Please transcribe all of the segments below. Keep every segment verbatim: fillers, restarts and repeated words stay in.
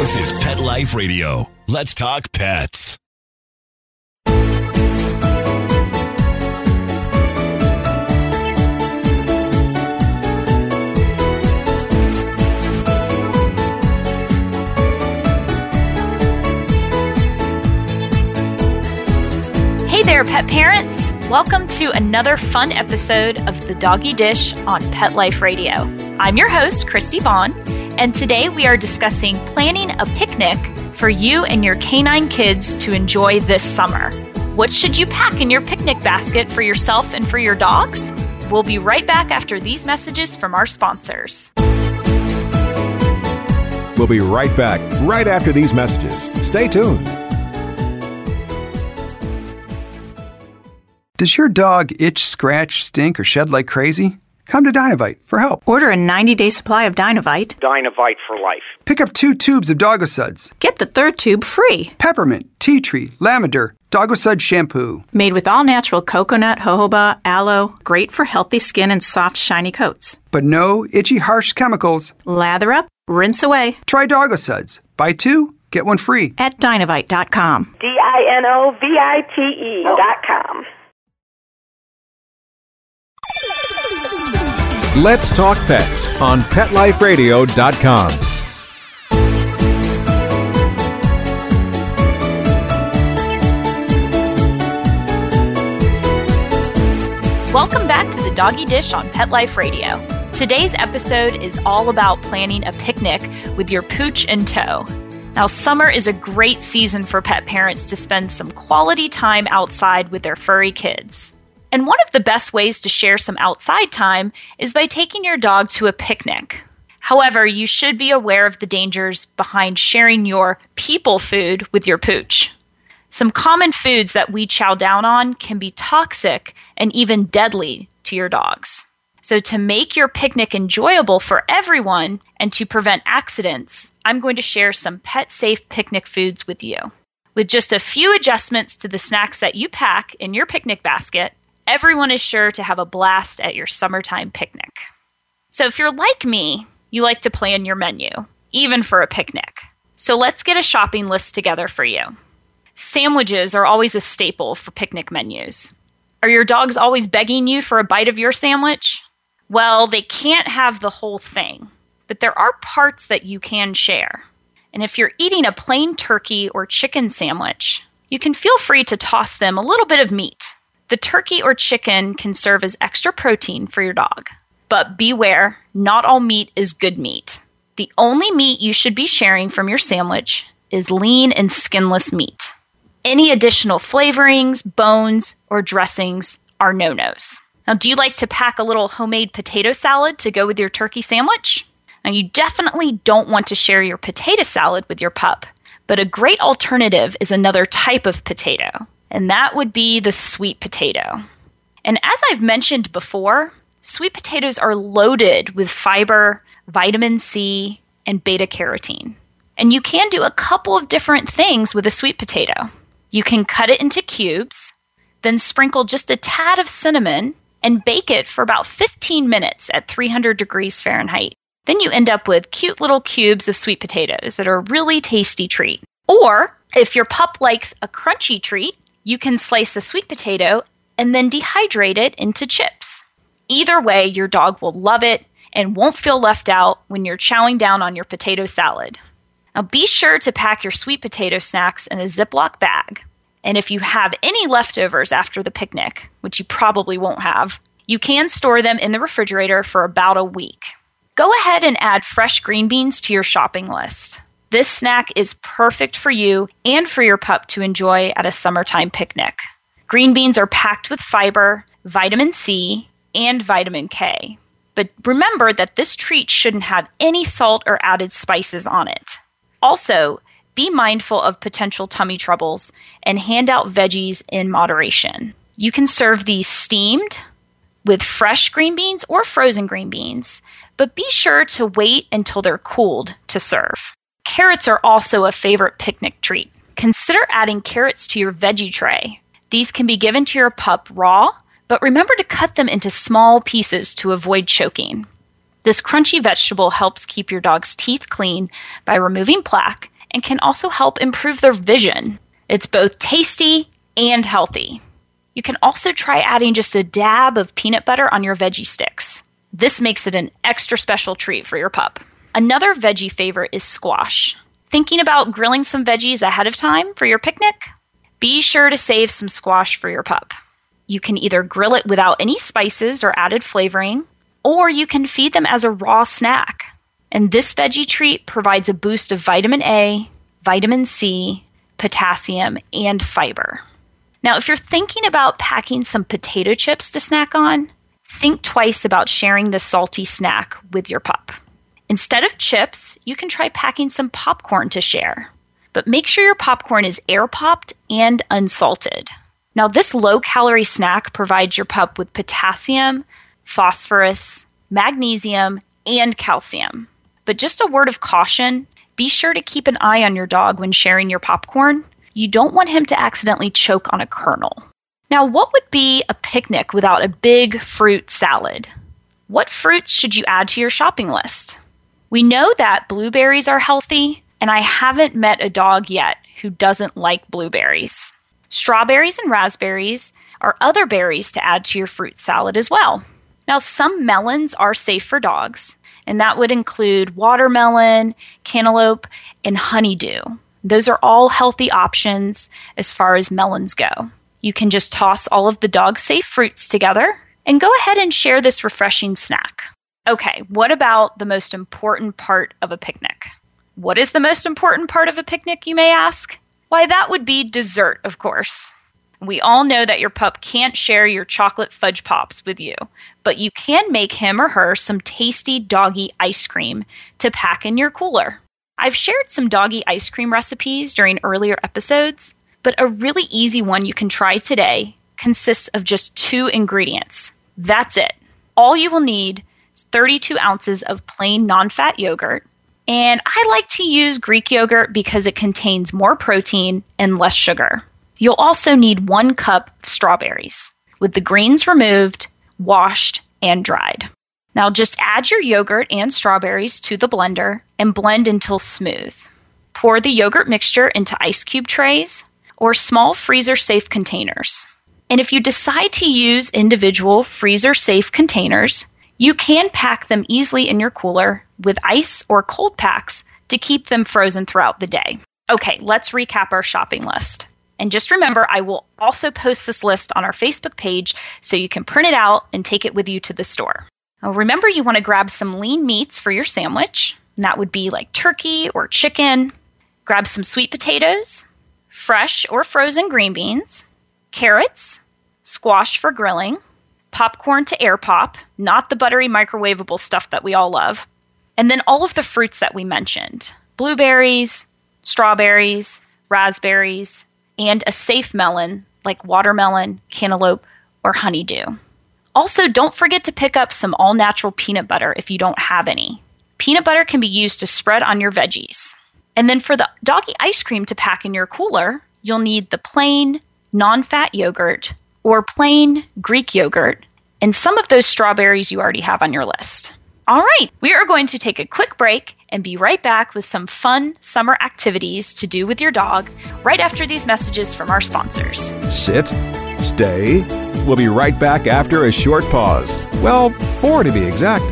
This is Pet Life Radio. Let's talk pets. Hey there, pet parents. Welcome to another fun episode of The Doggy Dish on Pet Life Radio. I'm your host, Christy Vaughn, and today we are discussing planning a picnic for you and your canine kids to enjoy this summer. What should you pack in your picnic basket for yourself and for your dogs? We'll be right back after these messages from our sponsors. We'll be right back right after these messages. Stay tuned. Does your dog itch, scratch, stink, or shed like crazy? Come to Dinovite for help. Order a ninety-day supply of Dinovite. Dinovite for life. Pick up two tubes of Doggosuds. Get the third tube free. Peppermint, tea tree, lavender, Doggosud shampoo. Made with all-natural coconut, jojoba, aloe. Great for healthy skin and soft, shiny coats. But no itchy, harsh chemicals. Lather up, rinse away. Try Doggosuds. Buy two, get one free. At Dinovite dot com. D I N O V I T E dot com. Let's talk pets on Pet Life Radio dot com. Welcome back to The Doggy Dish on Pet Life Radio. Today's episode is all about planning a picnic with your pooch in tow. Now, summer is a great season for pet parents to spend some quality time outside with their furry kids. And one of the best ways to share some outside time is by taking your dog to a picnic. However, you should be aware of the dangers behind sharing your people food with your pooch. Some common foods that we chow down on can be toxic and even deadly to your dogs. So to make your picnic enjoyable for everyone and to prevent accidents, I'm going to share some pet-safe picnic foods with you. With just a few adjustments to the snacks that you pack in your picnic basket, everyone is sure to have a blast at your summertime picnic. So if you're like me, you like to plan your menu, even for a picnic. So let's get a shopping list together for you. Sandwiches are always a staple for picnic menus. Are your dogs always begging you for a bite of your sandwich? Well, they can't have the whole thing, but there are parts that you can share. And if you're eating a plain turkey or chicken sandwich, you can feel free to toss them a little bit of meat. The turkey or chicken can serve as extra protein for your dog. But beware, not all meat is good meat. The only meat you should be sharing from your sandwich is lean and skinless meat. Any additional flavorings, bones, or dressings are no-nos. Now, do you like to pack a little homemade potato salad to go with your turkey sandwich? Now, you definitely don't want to share your potato salad with your pup, but a great alternative is another type of potato. And that would be the sweet potato. And as I've mentioned before, sweet potatoes are loaded with fiber, vitamin C, and beta-carotene. And you can do a couple of different things with a sweet potato. You can cut it into cubes, then sprinkle just a tad of cinnamon, and bake it for about fifteen minutes at three hundred degrees Fahrenheit. Then you end up with cute little cubes of sweet potatoes that are a really tasty treat. Or, if your pup likes a crunchy treat, you can slice a sweet potato and then dehydrate it into chips. Either way, your dog will love it and won't feel left out when you're chowing down on your potato salad. Now, be sure to pack your sweet potato snacks in a Ziploc bag. And if you have any leftovers after the picnic, which you probably won't have, you can store them in the refrigerator for about a week. Go ahead and add fresh green beans to your shopping list. This snack is perfect for you and for your pup to enjoy at a summertime picnic. Green beans are packed with fiber, vitamin C, and vitamin K. But remember that this treat shouldn't have any salt or added spices on it. Also, be mindful of potential tummy troubles and hand out veggies in moderation. You can serve these steamed with fresh green beans or frozen green beans, but be sure to wait until they're cooled to serve. Carrots are also a favorite picnic treat. Consider adding carrots to your veggie tray. These can be given to your pup raw, but remember to cut them into small pieces to avoid choking. This crunchy vegetable helps keep your dog's teeth clean by removing plaque and can also help improve their vision. It's both tasty and healthy. You can also try adding just a dab of peanut butter on your veggie sticks. This makes it an extra special treat for your pup. Another veggie favorite is squash. Thinking about grilling some veggies ahead of time for your picnic? Be sure to save some squash for your pup. You can either grill it without any spices or added flavoring, or you can feed them as a raw snack. And this veggie treat provides a boost of vitamin A, vitamin C, potassium, and fiber. Now, if you're thinking about packing some potato chips to snack on, think twice about sharing this salty snack with your pup. Instead of chips, you can try packing some popcorn to share. But make sure your popcorn is air-popped and unsalted. Now, this low-calorie snack provides your pup with potassium, phosphorus, magnesium, and calcium. But just a word of caution, be sure to keep an eye on your dog when sharing your popcorn. You don't want him to accidentally choke on a kernel. Now, what would be a picnic without a big fruit salad? What fruits should you add to your shopping list? We know that blueberries are healthy, and I haven't met a dog yet who doesn't like blueberries. Strawberries and raspberries are other berries to add to your fruit salad as well. Now, some melons are safe for dogs, and that would include watermelon, cantaloupe, and honeydew. Those are all healthy options as far as melons go. You can just toss all of the dog-safe fruits together and go ahead and share this refreshing snack. Okay, what about the most important part of a picnic? What is the most important part of a picnic, you may ask? Why, that would be dessert, of course. We all know that your pup can't share your chocolate fudge pops with you, but you can make him or her some tasty doggy ice cream to pack in your cooler. I've shared some doggy ice cream recipes during earlier episodes, but a really easy one you can try today consists of just two ingredients. That's it. All you will need is thirty-two ounces of plain non-fat yogurt, and I like to use Greek yogurt because it contains more protein and less sugar. You'll also need one cup of strawberries, with the greens removed, washed, and dried. Now just add your yogurt and strawberries to the blender and blend until smooth. Pour the yogurt mixture into ice cube trays or small freezer-safe containers. And if you decide to use individual freezer-safe containers, you can pack them easily in your cooler with ice or cold packs to keep them frozen throughout the day. Okay, let's recap our shopping list. And just remember, I will also post this list on our Facebook page so you can print it out and take it with you to the store. Now, remember, you want to grab some lean meats for your sandwich. And that would be like turkey or chicken. Grab some sweet potatoes, fresh or frozen green beans, carrots, squash for grilling, popcorn to air pop, not the buttery microwavable stuff that we all love, and then all of the fruits that we mentioned, blueberries, strawberries, raspberries, and a safe melon like watermelon, cantaloupe, or honeydew. Also, don't forget to pick up some all-natural peanut butter if you don't have any. Peanut butter can be used to spread on your veggies. And then for the doggy ice cream to pack in your cooler, you'll need the plain, non-fat yogurt or plain Greek yogurt, and some of those strawberries you already have on your list. All right, we are going to take a quick break and be right back with some fun summer activities to do with your dog right after these messages from our sponsors. Sit, stay. We'll be right back after a short pause. Well, four to be exact.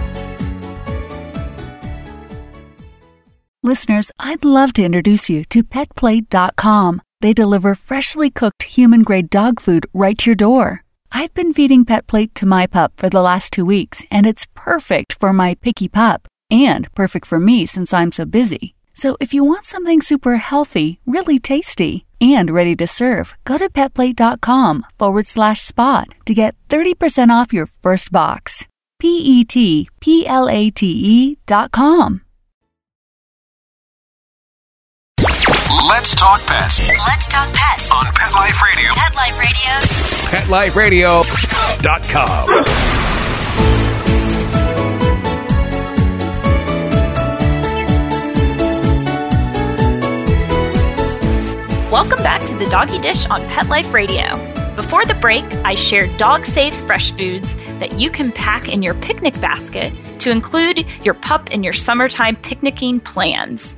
Listeners, I'd love to introduce you to pet plate dot com. They deliver freshly cooked human-grade dog food right to your door. I've been feeding PetPlate to my pup for the last two weeks, and it's perfect for my picky pup, and perfect for me since I'm so busy. So if you want something super healthy, really tasty, and ready to serve, go to petplate.com forward slash spot to get thirty percent off your first box. P-E-T-P-L-A-T-E dot com. Let's talk pets. Let's talk pets On Pet Life Radio. Pet Life Radio. pet life radio dot com. Welcome back to the Doggy Dish on Pet Life Radio. Before the break, I shared dog-safe fresh foods that you can pack in your picnic basket to include your pup in your summertime picnicking plans.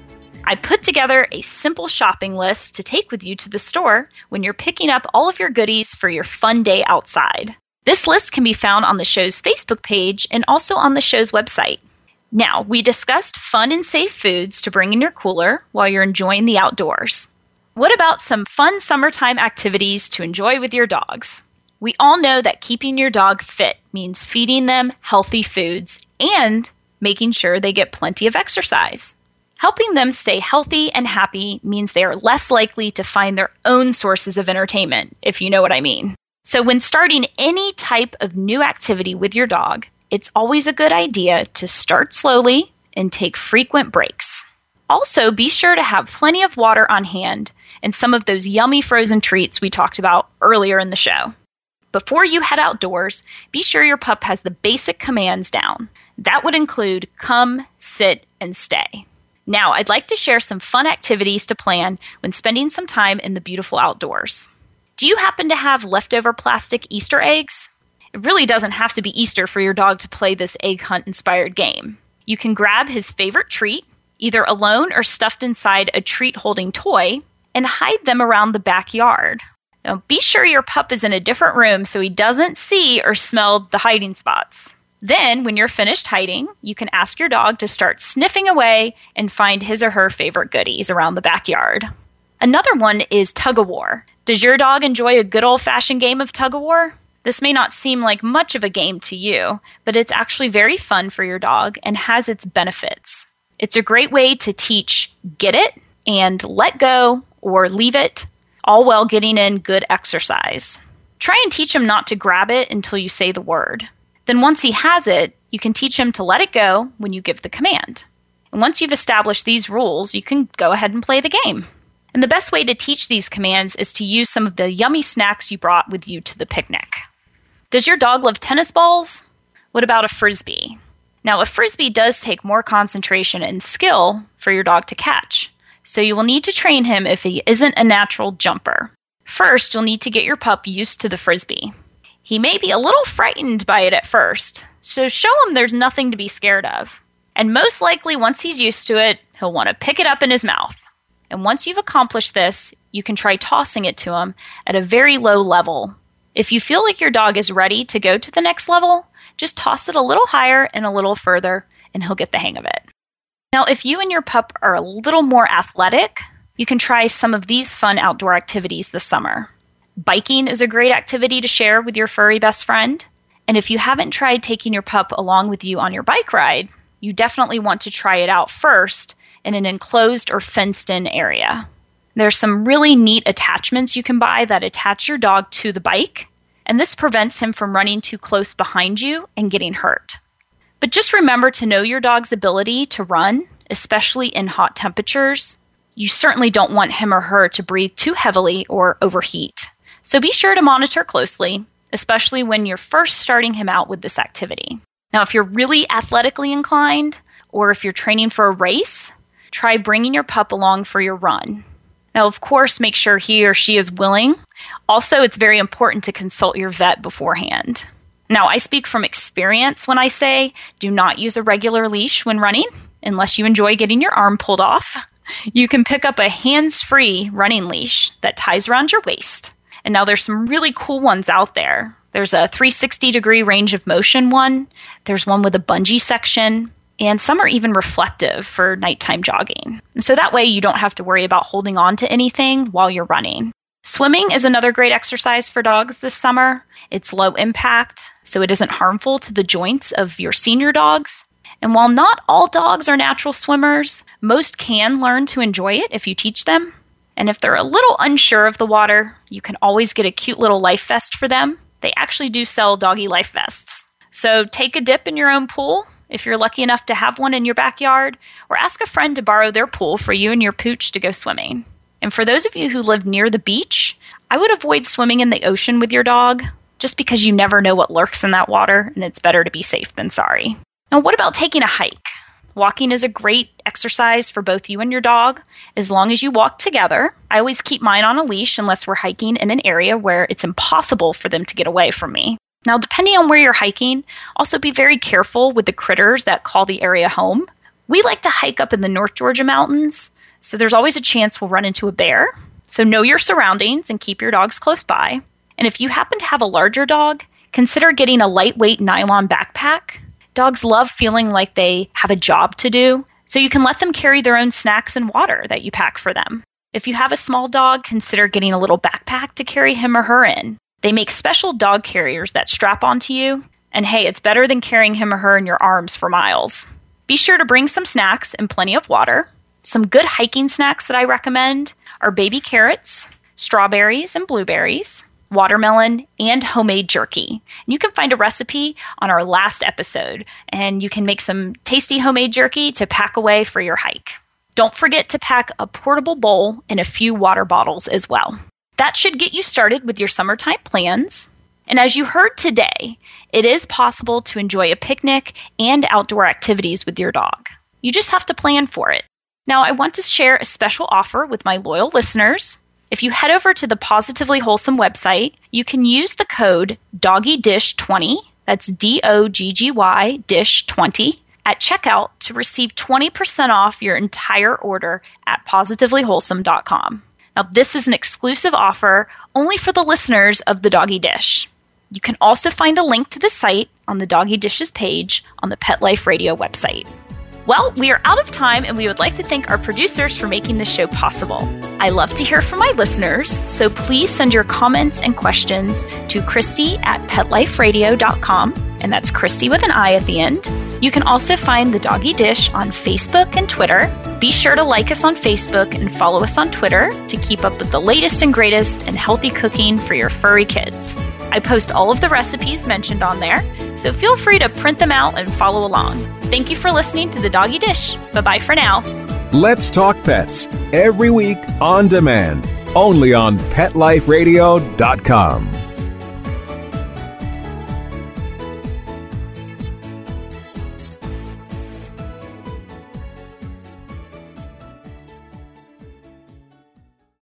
I put together a simple shopping list to take with you to the store when you're picking up all of your goodies for your fun day outside. This list can be found on the show's Facebook page and also on the show's website. Now, we discussed fun and safe foods to bring in your cooler while you're enjoying the outdoors. What about some fun summertime activities to enjoy with your dogs? We all know that keeping your dog fit means feeding them healthy foods and making sure they get plenty of exercise. Helping them stay healthy and happy means they are less likely to find their own sources of entertainment, if you know what I mean. So when starting any type of new activity with your dog, it's always a good idea to start slowly and take frequent breaks. Also, be sure to have plenty of water on hand and some of those yummy frozen treats we talked about earlier in the show. Before you head outdoors, be sure your pup has the basic commands down. That would include come, sit, and stay. Now, I'd like to share some fun activities to plan when spending some time in the beautiful outdoors. Do you happen to have leftover plastic Easter eggs? It really doesn't have to be Easter for your dog to play this egg hunt-inspired game. You can grab his favorite treat, either alone or stuffed inside a treat-holding toy, and hide them around the backyard. Now, be sure your pup is in a different room so he doesn't see or smell the hiding spots. Then, when you're finished hiding, you can ask your dog to start sniffing away and find his or her favorite goodies around the backyard. Another one is tug-of-war. Does your dog enjoy a good old-fashioned game of tug-of-war? This may not seem like much of a game to you, but it's actually very fun for your dog and has its benefits. It's a great way to teach get it and let go or leave it, all while getting in good exercise. Try and teach him not to grab it until you say the word. Then once he has it, you can teach him to let it go when you give the command. And once you've established these rules, you can go ahead and play the game. And the best way to teach these commands is to use some of the yummy snacks you brought with you to the picnic. Does your dog love tennis balls? What about a frisbee? Now, a frisbee does take more concentration and skill for your dog to catch, so you will need to train him if he isn't a natural jumper. First, you'll need to get your pup used to the frisbee. He may be a little frightened by it at first, so show him there's nothing to be scared of. And most likely, once he's used to it, he'll want to pick it up in his mouth. And once you've accomplished this, you can try tossing it to him at a very low level. If you feel like your dog is ready to go to the next level, just toss it a little higher and a little further, and he'll get the hang of it. Now, if you and your pup are a little more athletic, you can try some of these fun outdoor activities this summer. Biking is a great activity to share with your furry best friend. And if you haven't tried taking your pup along with you on your bike ride, you definitely want to try it out first in an enclosed or fenced-in area. There's some really neat attachments you can buy that attach your dog to the bike, and this prevents him from running too close behind you and getting hurt. But just remember to know your dog's ability to run, especially in hot temperatures. You certainly don't want him or her to breathe too heavily or overheat. So be sure to monitor closely, especially when you're first starting him out with this activity. Now, if you're really athletically inclined, or if you're training for a race, try bringing your pup along for your run. Now, of course, make sure he or she is willing. Also, it's very important to consult your vet beforehand. Now, I speak from experience when I say do not use a regular leash when running, unless you enjoy getting your arm pulled off. You can pick up a hands-free running leash that ties around your waist. And now there's some really cool ones out there. There's a three hundred sixty degree range of motion one. There's one with a bungee section. And some are even reflective for nighttime jogging. And so that way you don't have to worry about holding on to anything while you're running. Swimming is another great exercise for dogs this summer. It's low impact, so it isn't harmful to the joints of your senior dogs. And while not all dogs are natural swimmers, most can learn to enjoy it if you teach them. And if they're a little unsure of the water, you can always get a cute little life vest for them. They actually do sell doggy life vests. So take a dip in your own pool, if you're lucky enough to have one in your backyard, or ask a friend to borrow their pool for you and your pooch to go swimming. And for those of you who live near the beach, I would avoid swimming in the ocean with your dog, just because you never know what lurks in that water, and it's better to be safe than sorry. Now, what about taking a hike? Walking is a great exercise for both you and your dog, as long as you walk together. I always keep mine on a leash unless we're hiking in an area where it's impossible for them to get away from me. Now, depending on where you're hiking, also be very careful with the critters that call the area home. We like to hike up in the North Georgia mountains, so there's always a chance we'll run into a bear. So know your surroundings and keep your dogs close by. And if you happen to have a larger dog, consider getting a lightweight nylon backpack. Dogs love feeling like they have a job to do, so you can let them carry their own snacks and water that you pack for them. If you have a small dog, consider getting a little backpack to carry him or her in. They make special dog carriers that strap onto you, and hey, it's better than carrying him or her in your arms for miles. Be sure to bring some snacks and plenty of water. Some good hiking snacks that I recommend are baby carrots, strawberries and blueberries, watermelon, and homemade jerky. And you can find a recipe on our last episode, and you can make some tasty homemade jerky to pack away for your hike. Don't forget to pack a portable bowl and a few water bottles as well. That should get you started with your summertime plans. And as you heard today, it is possible to enjoy a picnic and outdoor activities with your dog. You just have to plan for it. Now, I want to share a special offer with my loyal listeners. If you head over to the Positively Wholesome website, you can use the code doggy dish twenty, that's D O G G Y dish twenty, at checkout to receive twenty percent off your entire order at positively wholesome dot com. Now, this is an exclusive offer only for the listeners of The Doggy Dish. You can also find a link to the site on the Doggy Dishes page on the Pet Life Radio website. Well, we are out of time, and we would like to thank our producers for making this show possible. I love to hear from my listeners, so please send your comments and questions to Christy at pet life radio dot com, and that's Christy with an I at the end. You can also find The Doggy Dish on Facebook and Twitter. Be sure to like us on Facebook and follow us on Twitter to keep up with the latest and greatest in healthy cooking for your furry kids. I post all of the recipes mentioned on there, so feel free to print them out and follow along. Thank you for listening to The Doggy Dish. Bye-bye for now. Let's Talk Pets, every week on demand, only on pet life radio dot com.